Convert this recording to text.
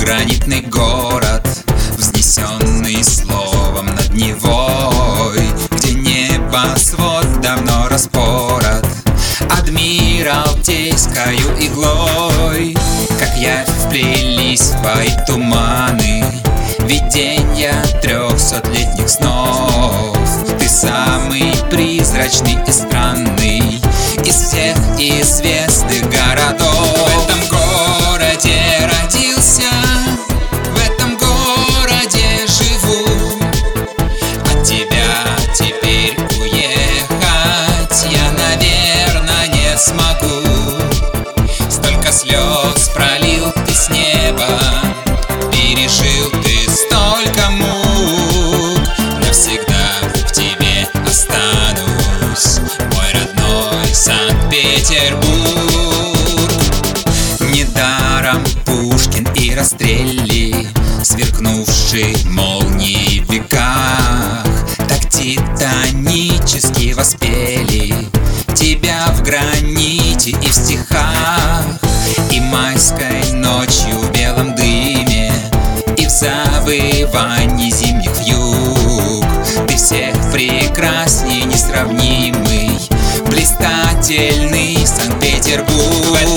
гранитный город, взнесенный словом над Невой, где небосвод давно распорот адмиралтейскою иглой. Как явь вплелись в твои туманы виденья 300-летних снов. Ты самый призрачный и странный из всех известных городов. В этом городе родился, в этом городе живу. От тебя теперь уехать я, наверное, не смогу. Столько слез пролил ты с неба, пережил ты столько мук. Навсегда в тебе останусь, мой родной Санкт-Петербург. Недаром Пушкин и Растрелли, сверкнувшие молнии в веках, так титанически воспели тебя в граните и в стихах. И майской ночью в белом дыме, и в завывании зимних вьюг ты всех прекрасней, несравнимый, блистательный Санкт-Петербург.